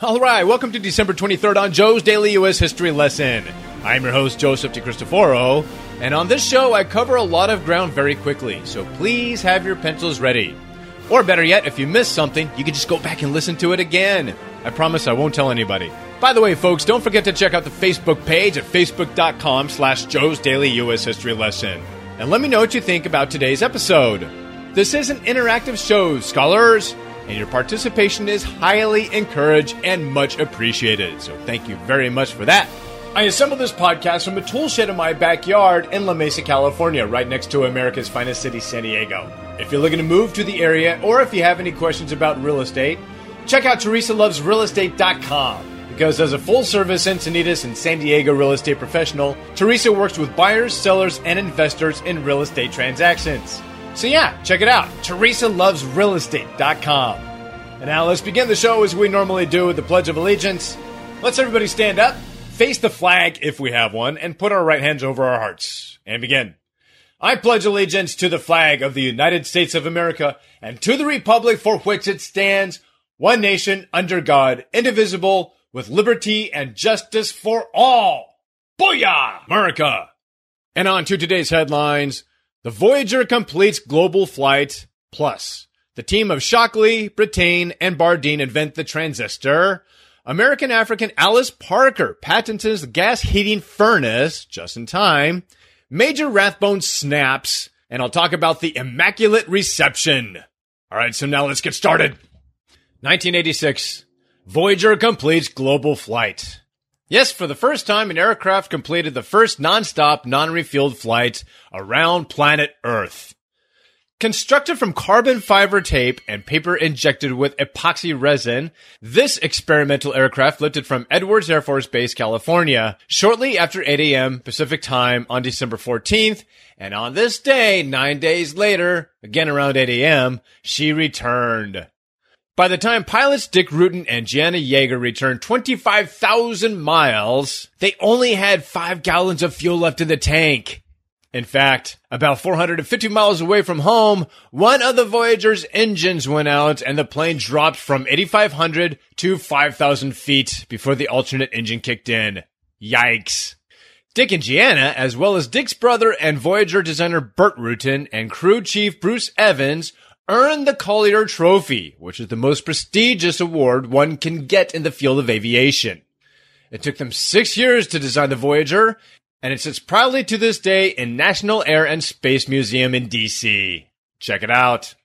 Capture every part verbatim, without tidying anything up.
All right, welcome to December twenty-third on Joe's Daily U S History Lesson. I'm your host, Joseph DeCristoforo, and on this show, I cover a lot of ground very quickly, so please have your pencils ready. Or better yet, if you missed something, you can just go back and listen to it again. I promise I won't tell anybody. By the way, folks, don't forget to check out the Facebook page at facebook.com slash Joe's Daily U S History Lesson. And let me know what you think about today's episode. This is an interactive show, scholars, and your participation is highly encouraged and much appreciated. So thank you very much for that. I assembled this podcast from a tool shed in my backyard in La Mesa, California, right next to America's finest city, San Diego. If you're looking to move to the area, or if you have any questions about real estate, check out Teresa Loves Real Estate dot com. Because as a full-service Encinitas and San Diego real estate professional, Teresa works with buyers, sellers, and investors in real estate transactions. So yeah, check it out, Teresa Loves Real Estate dot com. And now let's begin the show as we normally do with the Pledge of Allegiance. Let's everybody stand up, face the flag if we have one, and put our right hands over our hearts. And begin. I pledge allegiance to the flag of the United States of America and to the republic for which it stands, one nation, under God, indivisible, with liberty and justice for all. Booyah, America! And on to today's headlines. The Voyager completes global flight, plus the team of Shockley, Brattain, and Bardeen invent the transistor. American-African Alice Parker patents the gas heating furnace, just in time. Major Rathbone snaps, and I'll talk about the Immaculate Reception. All right, so now let's get started. nineteen eighty-six, Voyager completes global flight. Yes, for the first time, an aircraft completed the first non-stop, non-refueled flight around planet Earth. Constructed from carbon fiber tape and paper injected with epoxy resin, this experimental aircraft lifted from Edwards Air Force Base, California, shortly after eight a.m. Pacific time on December fourteenth, and on this day, nine days later, again around eight a.m., she returned. By the time pilots Dick Rutan and Gianna Yeager returned twenty-five thousand miles, they only had five gallons of fuel left in the tank. In fact, about four hundred fifty miles away from home, one of the Voyager's engines went out and the plane dropped from eighty-five hundred to five thousand feet before the alternate engine kicked in. Yikes. Dick and Gianna, as well as Dick's brother and Voyager designer Burt Rutan and crew chief Bruce Evans, earned the Collier Trophy, which is the most prestigious award one can get in the field of aviation. It took them six years to design the Voyager, and it sits proudly to this day in National Air and Space Museum in D C. Check it out.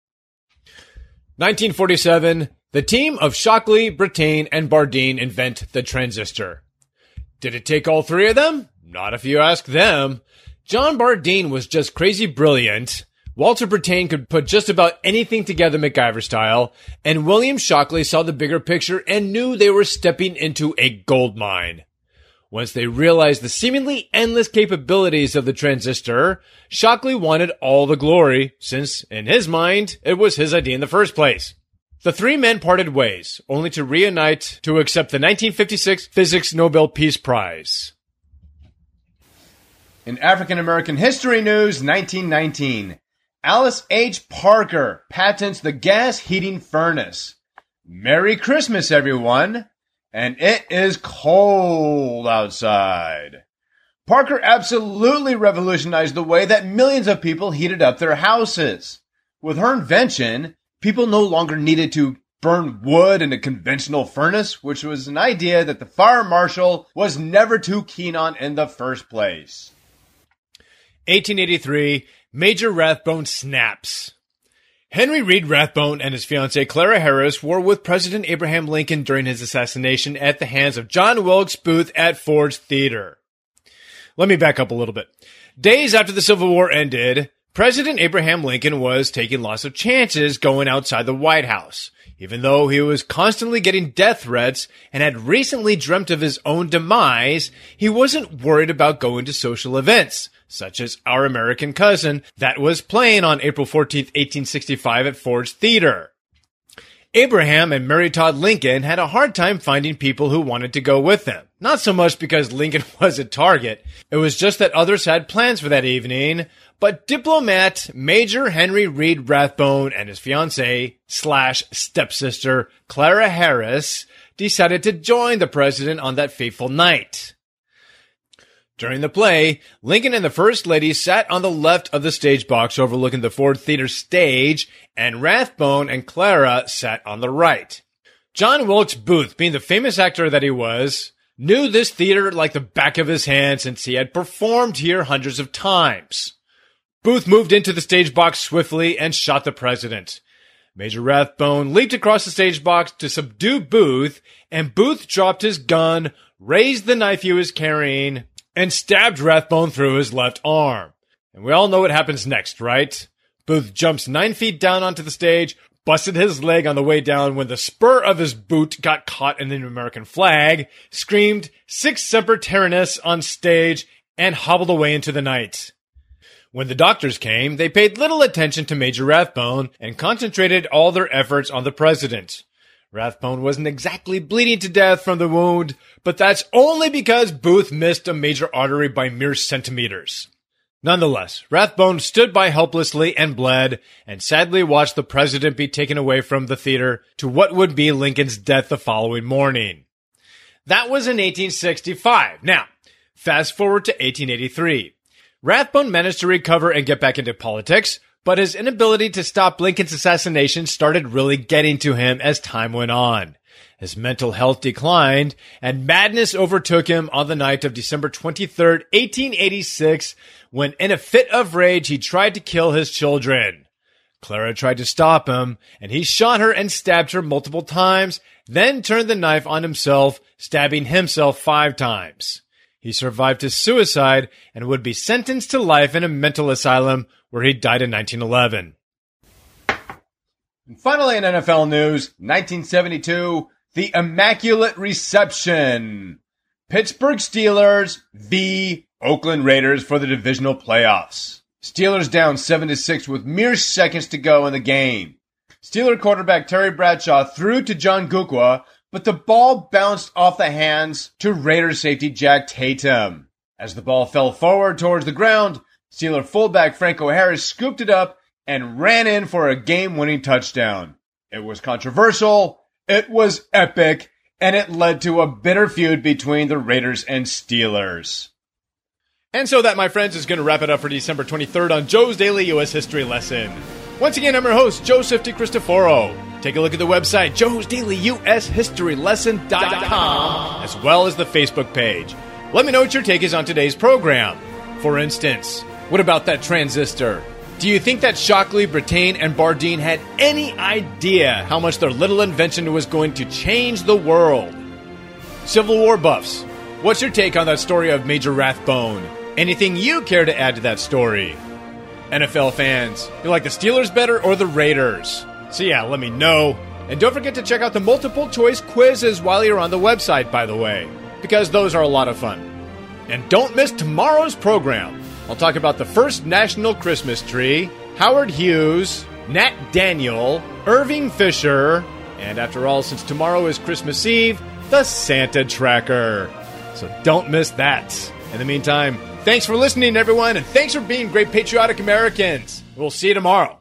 nineteen forty-seven, the team of Shockley, Brattain, and Bardeen invent the transistor. Did it take all three of them? Not if you ask them. John Bardeen was just crazy brilliant. Walter Brattain could put just about anything together MacGyver style, and William Shockley saw the bigger picture and knew they were stepping into a gold mine. Once they realized the seemingly endless capabilities of the transistor, Shockley wanted all the glory, since, in his mind, it was his idea in the first place. The three men parted ways, only to reunite to accept the nineteen fifty-six Physics Nobel Peace Prize. In African American history news, nineteen nineteen. Alice H. Parker patents the gas heating furnace. Merry Christmas, everyone. And it is cold outside. Parker absolutely revolutionized the way that millions of people heated up their houses. With her invention, people no longer needed to burn wood in a conventional furnace, which was an idea that the fire marshal was never too keen on in the first place. eighteen eighty-three, Major Rathbone snaps. Henry Reed Rathbone and his fiancée Clara Harris were with President Abraham Lincoln during his assassination at the hands of John Wilkes Booth at Ford's Theater. Let me back up a little bit. Days after the Civil War ended, President Abraham Lincoln was taking lots of chances going outside the White House. Even though he was constantly getting death threats and had recently dreamt of his own demise, he wasn't worried about going to social events, such as Our American Cousin, that was playing on April fourteenth, eighteen sixty-five at Ford's Theater. Abraham and Mary Todd Lincoln had a hard time finding people who wanted to go with them. Not so much because Lincoln was a target. It was just that others had plans for that evening. But diplomat Major Henry Reed Rathbone and his fiancée slash stepsister Clara Harris decided to join the president on that fateful night. During the play, Lincoln and the First Lady sat on the left of the stage box overlooking the Ford Theater stage, and Rathbone and Clara sat on the right. John Wilkes Booth, being the famous actor that he was, knew this theater like the back of his hand since he had performed here hundreds of times. Booth moved into the stage box swiftly and shot the president. Major Rathbone leaped across the stage box to subdue Booth, and Booth dropped his gun, raised the knife he was carrying, and stabbed Rathbone through his left arm. And we all know what happens next, right? Booth jumps nine feet down onto the stage, busted his leg on the way down when the spur of his boot got caught in the American flag, screamed "Sic Semper Tyrannis" on stage, and hobbled away into the night. When the doctors came, they paid little attention to Major Rathbone and concentrated all their efforts on the president. Rathbone wasn't exactly bleeding to death from the wound, but that's only because Booth missed a major artery by mere centimeters. Nonetheless, Rathbone stood by helplessly and bled, and sadly watched the president be taken away from the theater to what would be Lincoln's death the following morning. That was in eighteen sixty-five. Now, fast forward to eighteen eighty-three. Rathbone managed to recover and get back into politics, but his inability to stop Lincoln's assassination started really getting to him as time went on. His mental health declined, and madness overtook him on the night of December twenty-third, eighteen eighty-six, when in a fit of rage he tried to kill his children. Clara tried to stop him, and he shot her and stabbed her multiple times, then turned the knife on himself, stabbing himself five times. He survived his suicide and would be sentenced to life in a mental asylum where he died in nineteen eleven. And finally in N F L news, nineteen seventy-two, the Immaculate Reception. Pittsburgh Steelers v. Oakland Raiders for the divisional playoffs. Steelers down seven to six with mere seconds to go in the game. Steeler quarterback Terry Bradshaw threw to John Gukwa, but the ball bounced off the hands to Raiders safety Jack Tatum. As the ball fell forward towards the ground, Steeler fullback Franco Harris scooped it up and ran in for a game-winning touchdown. It was controversial, it was epic, and it led to a bitter feud between the Raiders and Steelers. And so that, my friends, is going to wrap it up for December twenty-third on Joe's Daily U S History Lesson. Once again, I'm your host, Joseph DeCristoforo. Take a look at the website, joes daily u s history lesson dot com, as well as the Facebook page. Let me know what your take is on today's program. For instance, what about that transistor? Do you think that Shockley, Brattain, and Bardeen had any idea how much their little invention was going to change the world? Civil War buffs, what's your take on that story of Major Rathbone? Anything you care to add to that story? N F L fans, you like the Steelers better or the Raiders? So yeah, let me know. And don't forget to check out the multiple choice quizzes while you're on the website, by the way, because those are a lot of fun. And don't miss tomorrow's program. I'll talk about the first national Christmas tree, Howard Hughes, Nat Daniel, Irving Fisher, and after all, since tomorrow is Christmas Eve, the Santa Tracker. So don't miss that. In the meantime, thanks for listening, everyone, and thanks for being great patriotic Americans. We'll see you tomorrow.